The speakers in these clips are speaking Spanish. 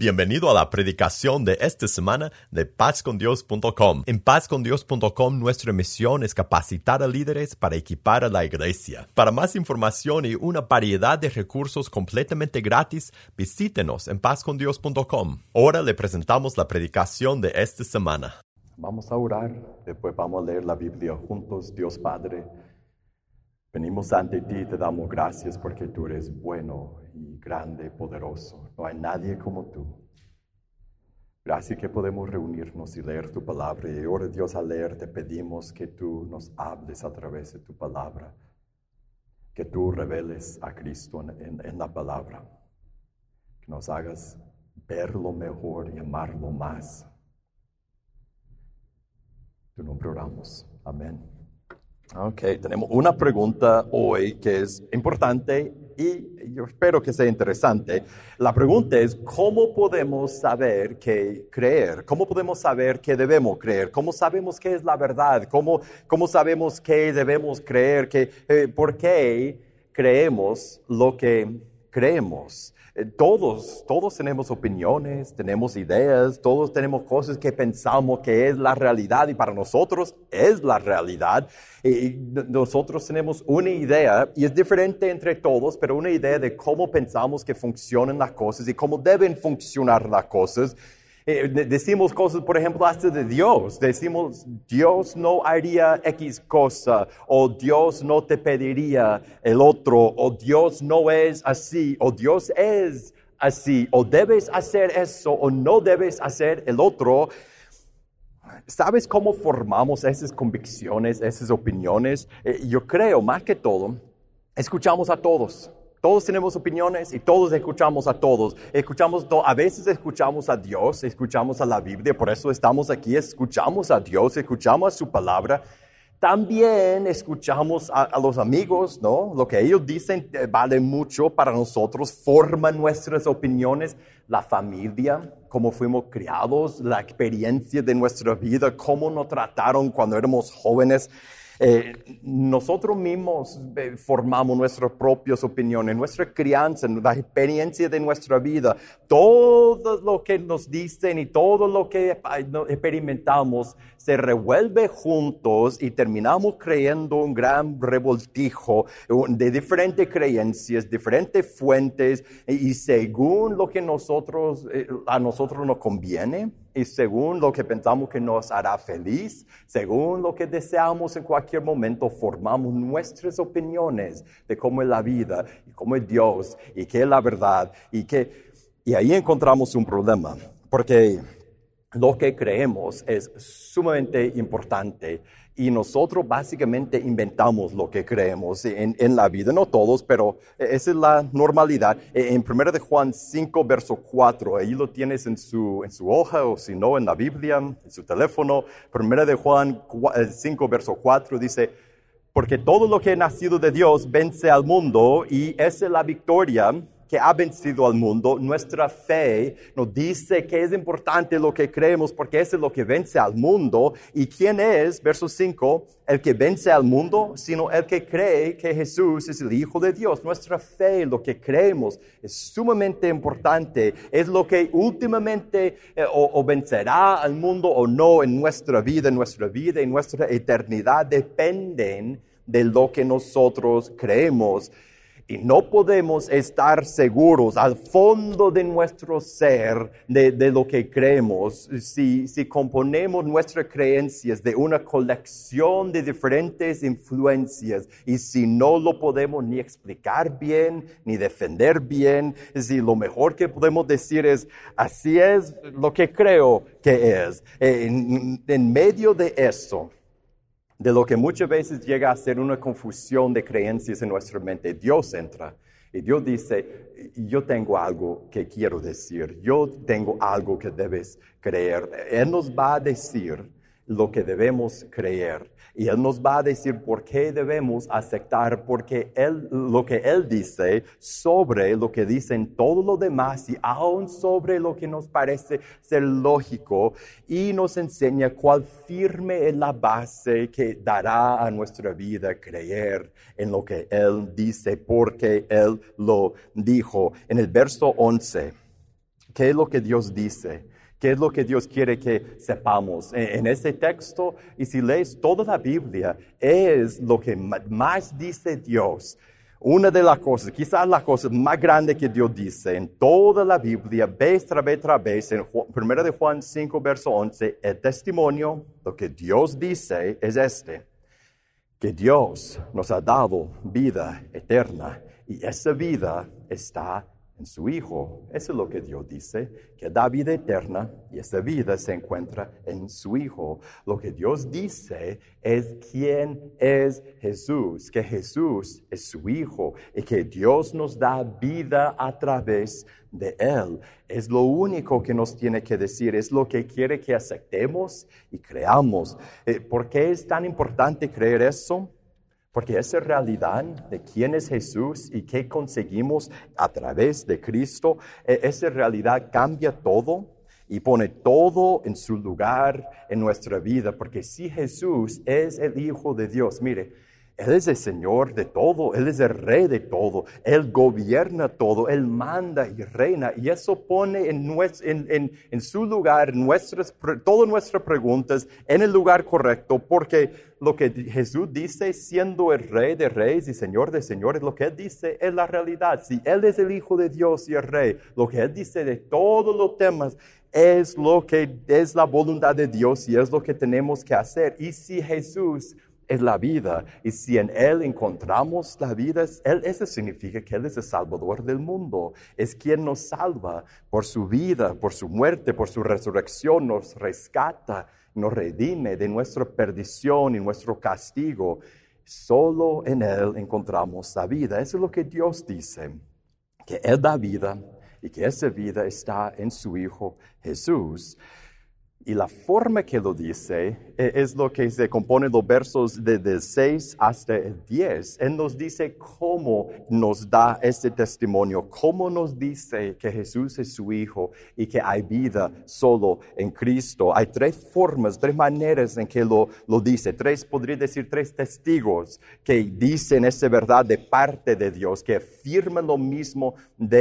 Bienvenido a la predicación de esta semana de pazcondios.com. En pazcondios.com nuestra misión es capacitar a líderes para equipar a la iglesia. Para más información y una variedad de recursos completamente gratis, visítenos en pazcondios.com. Ahora le presentamos la predicación de esta semana. Vamos a orar, después vamos a leer la Biblia juntos. Dios Padre, venimos ante ti y te damos gracias porque tú eres bueno y grande, poderoso. No hay nadie como tú. Gracias que podemos reunirnos y leer tu palabra. Y ahora, Dios, al leer te pedimos que tú nos hables a través de tu palabra. Que tú reveles a Cristo en la palabra. Que nos hagas verlo mejor y amarlo más. Tu nombre oramos. Amén. Ok, tenemos una pregunta hoy que es importante y yo espero que sea interesante. La pregunta es, ¿cómo podemos saber qué creer? ¿Cómo podemos saber qué debemos creer? ¿Cómo sabemos qué es la verdad? ¿Cómo sabemos qué debemos creer? ¿Por qué creemos lo que creemos? Todos tenemos opiniones, tenemos ideas, todos tenemos cosas que pensamos que es la realidad y para nosotros es la realidad. Y nosotros tenemos una idea y es diferente entre todos, pero una idea de cómo pensamos que funcionan las cosas y cómo deben funcionar las cosas. Decimos cosas, por ejemplo, hasta de Dios. Decimos, Dios no haría X cosa, o Dios no te pediría el otro, o Dios no es así, o Dios es así, o debes hacer eso, o no debes hacer el otro. ¿Sabes cómo formamos esas convicciones, esas opiniones? Yo creo, más que todo, escuchamos a todos. Todos tenemos opiniones y todos escuchamos a todos. A veces escuchamos a Dios, escuchamos a la Biblia, por eso estamos aquí, escuchamos a Dios, escuchamos a su palabra. También escuchamos a los amigos, ¿no? Lo que ellos dicen vale mucho para nosotros, forman nuestras opiniones. La familia, cómo fuimos criados, la experiencia de nuestra vida, cómo nos trataron cuando éramos jóvenes. Nosotros mismos formamos nuestras propias opiniones, nuestra crianza, la experiencia de nuestra vida, todo lo que nos dicen y todo lo que experimentamos se revuelve juntos y terminamos creyendo un gran revoltijo de diferentes creencias, diferentes fuentes y según lo que a nosotros nos conviene. Y según lo que pensamos que nos hará feliz, según lo que deseamos en cualquier momento, formamos nuestras opiniones de cómo es la vida, y cómo es Dios, y qué es la verdad. Y ahí encontramos un problema, porque lo que creemos es sumamente importante. Y nosotros básicamente inventamos lo que creemos en la vida, no todos, pero esa es la normalidad. En 1 de Juan 5, verso 4, ahí lo tienes en su hoja o si no en la Biblia, en su teléfono. 1 de Juan 5, verso 4 dice, porque todo lo que ha nacido de Dios vence al mundo y esa es la victoria que ha vencido al mundo. Nuestra fe nos dice que es importante lo que creemos porque eso es lo que vence al mundo. ¿Y quién es, verso 5, el que vence al mundo? Sino el que cree que Jesús es el Hijo de Dios. Nuestra fe, lo que creemos, es sumamente importante. Es lo que últimamente o vencerá al mundo o no en nuestra vida y nuestra eternidad dependen de lo que nosotros creemos. Y no podemos estar seguros al fondo de nuestro ser de lo que creemos si componemos nuestras creencias de una colección de diferentes influencias y si no lo podemos ni explicar bien, ni defender bien, si lo mejor que podemos decir es, así es lo que creo que es. En medio de eso, de lo que muchas veces llega a ser una confusión de creencias en nuestra mente, Dios entra y Dios dice, yo tengo algo que quiero decir, yo tengo algo que debes creer. Él nos va a decir lo que debemos creer y Él nos va a decir por qué debemos aceptar, porque lo que Él dice sobre lo que dicen todo lo demás y aún sobre lo que nos parece ser lógico y nos enseña cuál firme es la base que dará a nuestra vida creer en lo que Él dice, porque Él lo dijo. En el verso 11 ¿Qué es lo que Dios dice? ¿Qué es lo que Dios quiere que sepamos? En este texto, y si lees toda la Biblia, es lo que más dice Dios. Una de las cosas, quizás la cosa más grande que Dios dice en toda la Biblia, vez tras vez, en 1 de Juan 5, verso 11, el testimonio, lo que Dios dice es que Dios nos ha dado vida eterna y esa vida está en su Hijo. Eso es lo que Dios dice, que da vida eterna y esa vida se encuentra en su Hijo. Lo que Dios dice es quién es Jesús, que Jesús es su Hijo y que Dios nos da vida a través de Él. Es lo único que nos tiene que decir, es lo que quiere que aceptemos y creamos. ¿Por qué es tan importante creer eso? Porque esa realidad de quién es Jesús y qué conseguimos a través de Cristo, esa realidad cambia todo y pone todo en su lugar en nuestra vida. Porque si Jesús es el Hijo de Dios, mire, Él es el Señor de todo, Él es el Rey de todo, Él gobierna todo, Él manda y reina. Y eso pone en su lugar todas nuestras preguntas en el lugar correcto, porque lo que Jesús dice, siendo el Rey de Reyes y Señor de Señores, lo que Él dice es la realidad. Si Él es el Hijo de Dios y el Rey, lo que Él dice de todos los temas es lo que es la voluntad de Dios y es lo que tenemos que hacer. Y si Jesús es la vida, y si en Él encontramos la vida, eso significa que Él es el Salvador del mundo, es quien nos salva por su vida, por su muerte, por su resurrección, nos rescata, nos redime de nuestra perdición y nuestro castigo. Solo en Él encontramos la vida. Eso es lo que Dios dice, que Él da vida y que esa vida está en su Hijo Jesús. Y la forma que lo dice es lo que se compone los versos del 6 hasta el 10. Él nos dice cómo nos da este testimonio, cómo nos dice que Jesús es su Hijo y que hay vida solo en Cristo. Hay tres formas, tres maneras en que lo dice. Podría decir tres testigos que dicen esa verdad de parte de Dios, que afirman lo mismo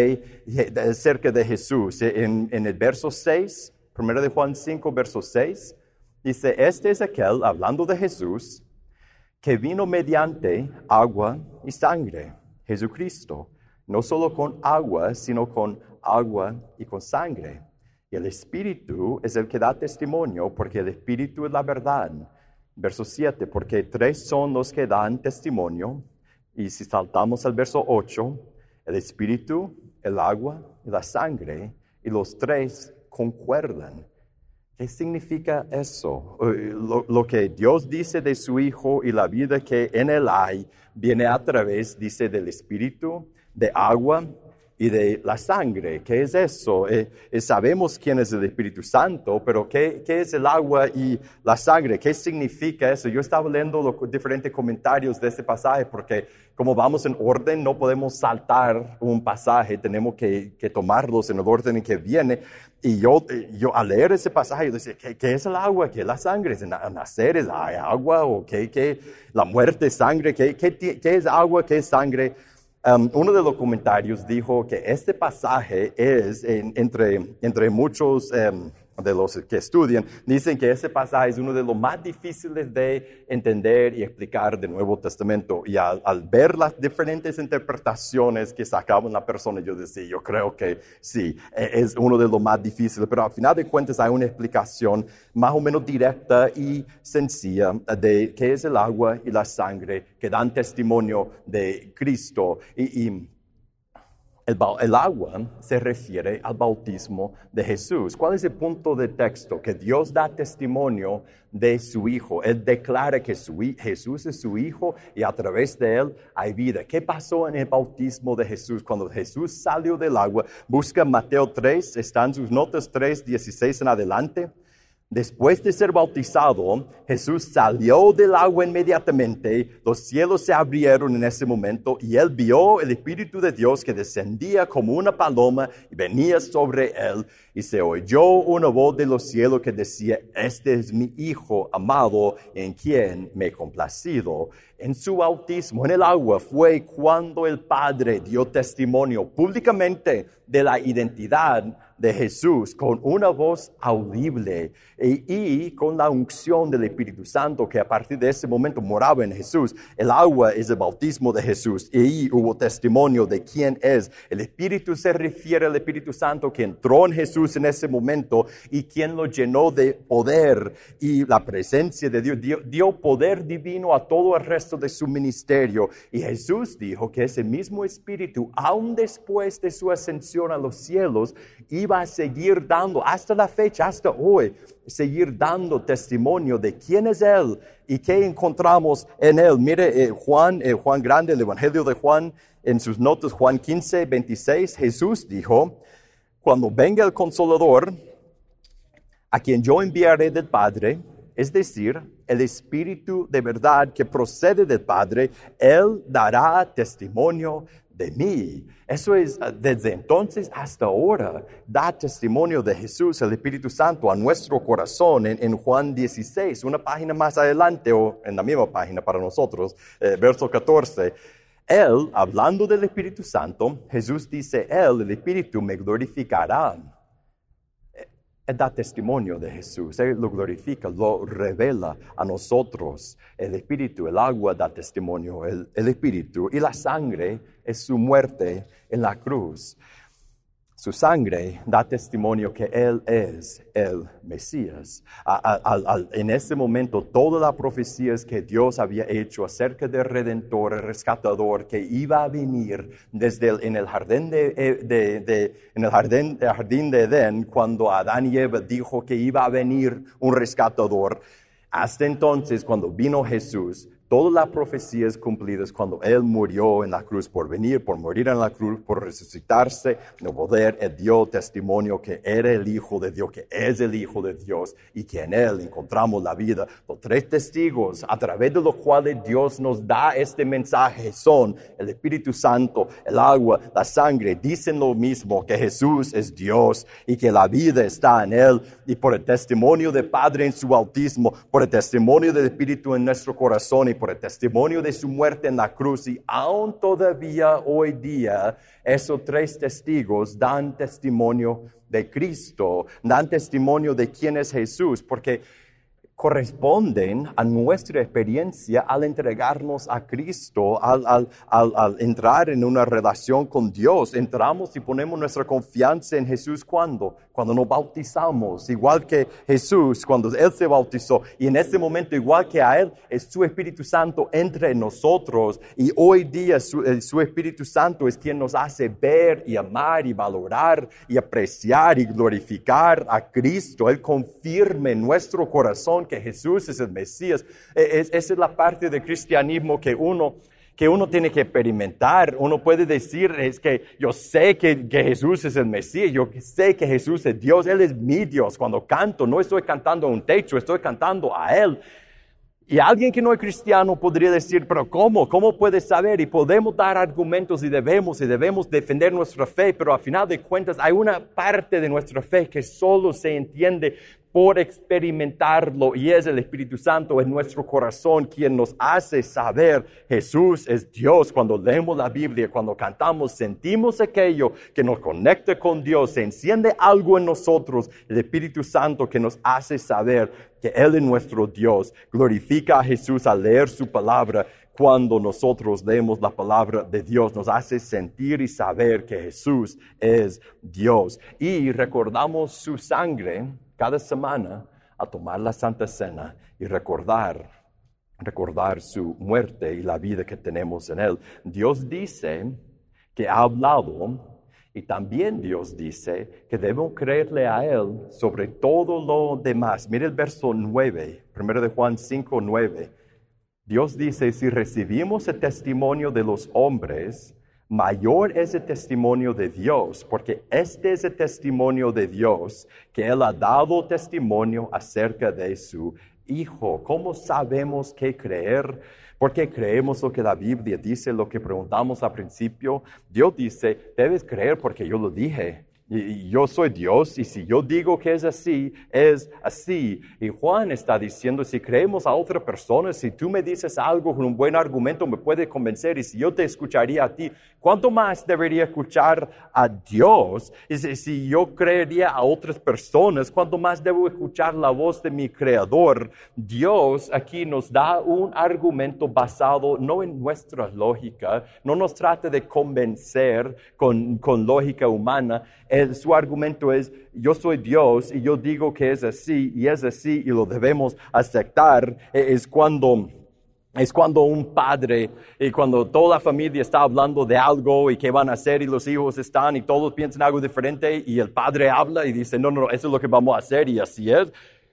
acerca de Jesús. En el verso 6, 1 de Juan 5, verso 6, dice, este es aquel, hablando de Jesús, que vino mediante agua y sangre, Jesucristo, no solo con agua, sino con agua y con sangre. Y el Espíritu es el que da testimonio, porque el Espíritu es la verdad. Verso 7, porque tres son los que dan testimonio, y si saltamos al verso 8, el Espíritu, el agua y la sangre, y los tres concuerdan. ¿Qué significa eso? Lo que Dios dice de su Hijo y la vida que en Él hay, viene a través, dice, del Espíritu, de agua y de la sangre. ¿Qué es eso? Sabemos quién es el Espíritu Santo, pero ¿qué es el agua y la sangre? ¿Qué significa eso? Yo estaba leyendo los diferentes comentarios de este pasaje porque como vamos en orden, no podemos saltar un pasaje, tenemos que tomarlos en el orden en que viene. Y yo al leer ese pasaje, yo decía, ¿qué es el agua? ¿Qué es la sangre? ¿Nacer es agua? ¿O qué la muerte es sangre? ¿Qué es agua? ¿Qué es sangre? Uno de los comentarios dijo que este pasaje es, entre muchos de los que estudian, dicen que este pasaje es uno de los más difíciles de entender y explicar del Nuevo Testamento. Y al ver las diferentes interpretaciones que sacaban la persona, yo decía, yo creo que sí, es uno de los más difíciles. Pero al final de cuentas hay una explicación más o menos directa y sencilla de qué es el agua y la sangre que dan testimonio de Cristo. El agua se refiere al bautismo de Jesús. ¿Cuál es el punto del texto? Que Dios da testimonio de su Hijo. Él declara que Jesús es su Hijo y a través de Él hay vida. ¿Qué pasó en el bautismo de Jesús? Cuando Jesús salió del agua, busca Mateo 3, están sus notas 3, 16 en adelante. Después de ser bautizado, Jesús salió del agua inmediatamente, los cielos se abrieron en ese momento y Él vio el Espíritu de Dios que descendía como una paloma y venía sobre Él. Y se oyó una voz de los cielos que decía, este es mi Hijo amado en quien me he complacido. En su bautismo en el agua fue cuando el Padre dio testimonio públicamente de la identidad de Jesús con una voz audible y con la unción del Espíritu Santo que a partir de ese momento moraba en Jesús. El agua es el bautismo de Jesús y ahí hubo testimonio de quién es. El Espíritu se refiere al Espíritu Santo que entró en Jesús en ese momento y quien lo llenó de poder, y la presencia de Dios dio poder divino a todo el resto de su ministerio. Y Jesús dijo que ese mismo Espíritu, aún después de su ascensión a los cielos, iba a seguir dando, hasta la fecha, hasta hoy, seguir dando testimonio de quién es Él y qué encontramos en Él. Mire, Juan Grande, el Evangelio de Juan, en sus notas, Juan 15, 26, Jesús dijo: cuando venga el Consolador, a quien yo enviaré del Padre, es decir, el Espíritu de verdad que procede del Padre, Él dará testimonio de mí. Eso es, desde entonces hasta ahora, da testimonio de Jesús, el Espíritu Santo, a nuestro corazón. En Juan 16, una página más adelante, o en la misma página para nosotros, verso 14, Él, hablando del Espíritu Santo, Jesús dice: Él, el Espíritu, me glorificará. Él da testimonio de Jesús, Él lo glorifica, lo revela a nosotros. El Espíritu, el agua da testimonio, el Espíritu, y la sangre es su muerte en la cruz. Su sangre da testimonio que Él es el Mesías. En ese momento, todas las profecías que Dios había hecho acerca del Redentor, el Rescatador, que iba a venir en el jardín de Edén, cuando Adán y Eva dijo que iba a venir un Rescatador, hasta entonces, cuando vino Jesús, todas las profecías cumplidas cuando Él murió en la cruz, por morir en la cruz, por resucitarse, no poder, Él dio testimonio que era el Hijo de Dios, que es el Hijo de Dios y que en Él encontramos la vida. Los tres testigos a través de los cuales Dios nos da este mensaje son el Espíritu Santo, el agua, la sangre. Dicen lo mismo, que Jesús es Dios y que la vida está en Él. Y por el testimonio del Padre en su bautismo, por el testimonio del Espíritu en nuestro corazón y por el testimonio de su muerte en la cruz, y aún todavía hoy día esos tres testigos dan testimonio de Cristo, dan testimonio de quién es Jesús, porque corresponden a nuestra experiencia al entregarnos a Cristo, al entrar en una relación con Dios. Entramos y ponemos nuestra confianza en Jesús cuando nos bautizamos, igual que Jesús cuando Él se bautizó. Y en ese momento, igual que a Él, es su Espíritu Santo entre nosotros. Y hoy día su Espíritu Santo es quien nos hace ver y amar y valorar y apreciar y glorificar a Cristo. Él confirma en nuestro corazón que Jesús es el Mesías. Esa es la parte del cristianismo que uno tiene que experimentar. Uno puede decir, es que yo sé que Jesús es el Mesías, yo sé que Jesús es Dios, Él es mi Dios. Cuando canto, no estoy cantando a un techo, estoy cantando a Él. Y alguien que no es cristiano podría decir, pero ¿cómo? ¿Cómo puedes saber? Y podemos dar argumentos y debemos defender nuestra fe, pero al final de cuentas hay una parte de nuestra fe que solo se entiende por experimentarlo, y es el Espíritu Santo en nuestro corazón quien nos hace saber Jesús es Dios. Cuando leemos la Biblia, cuando cantamos, sentimos aquello que nos conecta con Dios, se enciende algo en nosotros, el Espíritu Santo que nos hace saber que Él es nuestro Dios. Glorifica a Jesús al leer su palabra. Cuando nosotros leemos la palabra de Dios, nos hace sentir y saber que Jesús es Dios. Y recordamos su sangre cada semana a tomar la Santa Cena y recordar su muerte y la vida que tenemos en Él. Dios dice que ha hablado, y también Dios dice que debemos creerle a Él sobre todo lo demás. Mire el verso 9, 1 de Juan 5, 9. Dios dice, si recibimos el testimonio de los hombres, mayor es el testimonio de Dios, porque este es el testimonio de Dios, que Él ha dado testimonio acerca de su Hijo. ¿Cómo sabemos qué creer? Porque creemos lo que la Biblia dice, lo que preguntamos al principio. Dios dice, debes creer porque yo lo dije. Y yo soy Dios, y si yo digo que es así, es así. Y Juan está diciendo, si creemos a otra persona, si tú me dices algo con un buen argumento, me puede convencer, y si yo te escucharía a ti, ¿cuánto más debería escuchar a Dios? Y si yo creería a otras personas, ¿cuánto más debo escuchar la voz de mi Creador? Dios aquí nos da un argumento basado no en nuestra lógica, no nos trata de convencer con lógica humana. Su argumento es, yo soy Dios y yo digo que es así y lo debemos aceptar. Es cuando un padre y cuando toda la familia está hablando de algo y qué van a hacer y los hijos están y todos piensan algo diferente y el padre habla y dice, no, eso es lo que vamos a hacer y así es.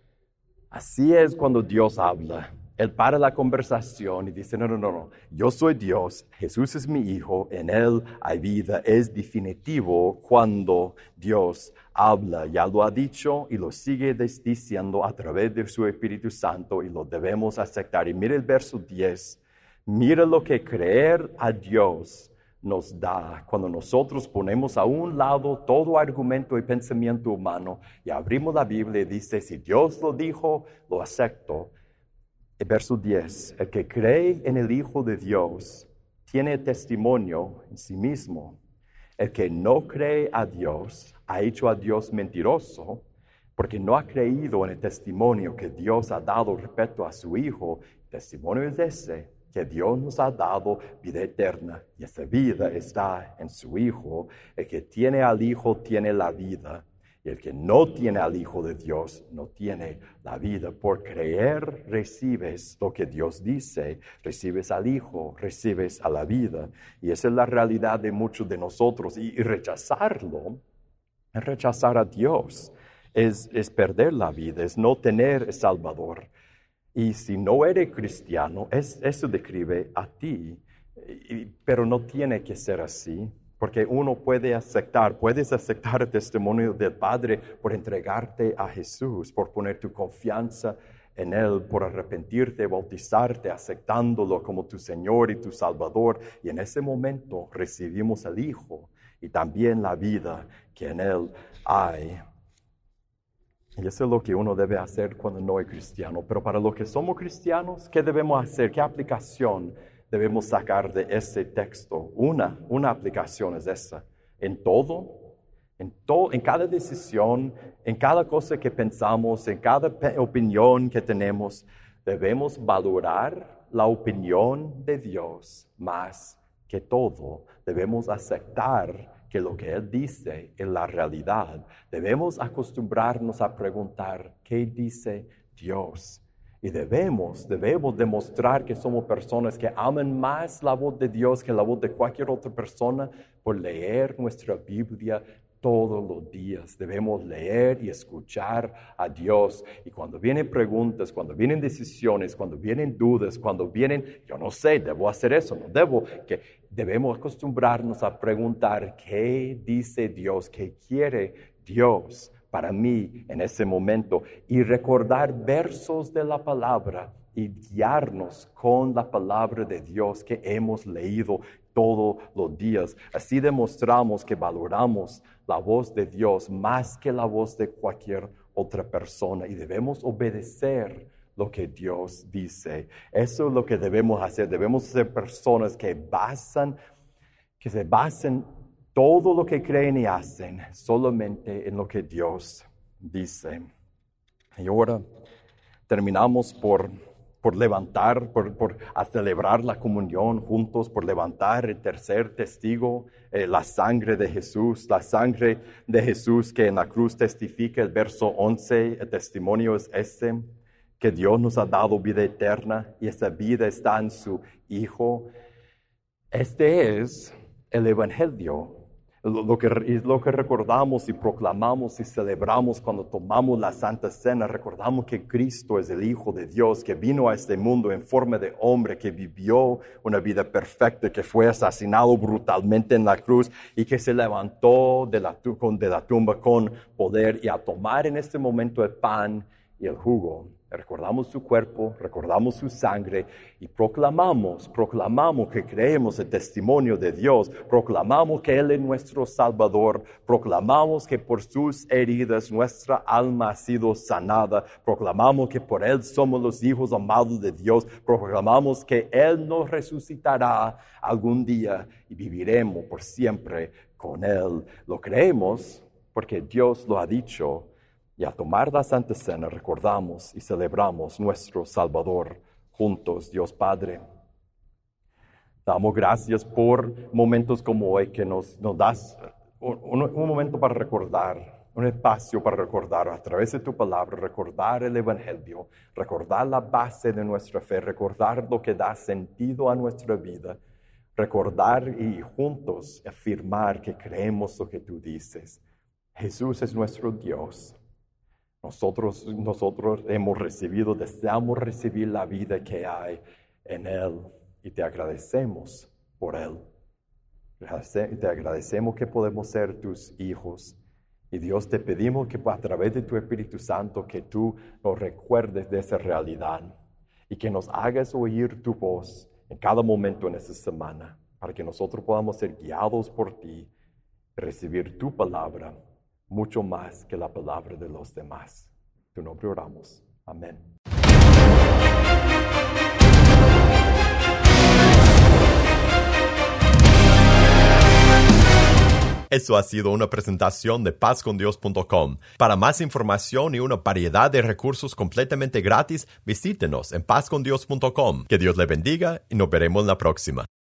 Así es cuando Dios habla. Él para la conversación y dice, no, yo soy Dios, Jesús es mi Hijo, en Él hay vida. Es definitivo cuando Dios habla. Ya lo ha dicho y lo sigue diciendo a través de su Espíritu Santo y lo debemos aceptar. Y mire el verso 10, mire lo que creer a Dios nos da cuando nosotros ponemos a un lado todo argumento y pensamiento humano y abrimos la Biblia y dice, si Dios lo dijo, lo acepto. El verso 10, el que cree en el Hijo de Dios tiene testimonio en sí mismo. El que no cree a Dios ha hecho a Dios mentiroso porque no ha creído en el testimonio que Dios ha dado respecto a su Hijo. El testimonio es ese, que Dios nos ha dado vida eterna y esa vida está en su Hijo. El que tiene al Hijo tiene la vida. Y el que no tiene al Hijo de Dios no tiene la vida. Por creer recibes lo que Dios dice, recibes al Hijo, recibes a la vida. Y esa es la realidad de muchos de nosotros. Y rechazarlo, rechazar a Dios, es perder la vida, es no tener el Salvador. Y si no eres cristiano, eso describe a ti. Pero no tiene que ser así. Porque uno puedes aceptar el testimonio del Padre por entregarte a Jesús, por poner tu confianza en Él, por arrepentirte, bautizarte, aceptándolo como tu Señor y tu Salvador. Y en ese momento recibimos al Hijo y también la vida que en Él hay. Y eso es lo que uno debe hacer cuando no es cristiano. Pero para los que somos cristianos, ¿qué debemos hacer? ¿Qué aplicación debemos sacar de ese texto? Una aplicación es esa. En cada decisión, en cada cosa que pensamos, en cada opinión que tenemos, debemos valorar la opinión de Dios más que todo. Debemos aceptar que lo que Él dice es la realidad. Debemos acostumbrarnos a preguntar, ¿qué dice Dios? Y debemos demostrar que somos personas que aman más la voz de Dios que la voz de cualquier otra persona por leer nuestra Biblia todos los días. Debemos leer y escuchar a Dios. Y cuando vienen preguntas, cuando vienen decisiones, cuando vienen dudas, cuando vienen, yo no sé, debo hacer eso, no debo, que debemos acostumbrarnos a preguntar, ¿qué dice Dios? ¿Qué quiere Dios para mí en ese momento? Y recordar versos de la palabra y guiarnos con la palabra de Dios que hemos leído todos los días. Así demostramos que valoramos la voz de Dios más que la voz de cualquier otra persona y debemos obedecer lo que Dios dice. Eso es lo que debemos hacer. Debemos ser personas que se basen todo lo que creen y hacen solamente en lo que Dios dice. Y ahora terminamos por a celebrar la comunión juntos, por levantar el tercer testigo, la sangre de Jesús que en la cruz testifica. El verso 11, el testimonio es ese, que Dios nos ha dado vida eterna y esa vida está en su Hijo. Este es el Evangelio. Lo que recordamos y proclamamos y celebramos cuando tomamos la Santa Cena, recordamos que Cristo es el Hijo de Dios, que vino a este mundo en forma de hombre, que vivió una vida perfecta, que fue asesinado brutalmente en la cruz y que se levantó de la tumba con poder y a tomar en este momento el pan y el jugo. recordamos su cuerpo, recordamos su sangre y proclamamos que creemos el testimonio de Dios, proclamamos que Él es nuestro Salvador, proclamamos que por sus heridas nuestra alma ha sido sanada, proclamamos que por Él somos los hijos amados de Dios, proclamamos que Él nos resucitará algún día y viviremos por siempre con Él. Lo creemos porque Dios lo ha dicho. Y al tomar la Santa Cena recordamos y celebramos nuestro Salvador juntos, Dios Padre. Damos gracias por momentos como hoy que nos das un momento para recordar, un espacio para recordar a través de tu palabra, recordar el Evangelio, recordar la base de nuestra fe, recordar lo que da sentido a nuestra vida, recordar y juntos afirmar que creemos lo que tú dices. Jesús es nuestro Dios. Nosotros hemos recibido, deseamos recibir la vida que hay en Él y te agradecemos por Él. Te agradecemos que podemos ser tus hijos. Y Dios, te pedimos que a través de tu Espíritu Santo que tú nos recuerdes de esa realidad y que nos hagas oír tu voz en cada momento en esta semana para que nosotros podamos ser guiados por ti y recibir tu palabra mucho más que la palabra de los demás. En tu nombre oramos. Amén. Eso ha sido una presentación de pazcondios.com. Para más información y una variedad de recursos completamente gratis, visítenos en pazcondios.com. Que Dios le bendiga y nos veremos la próxima.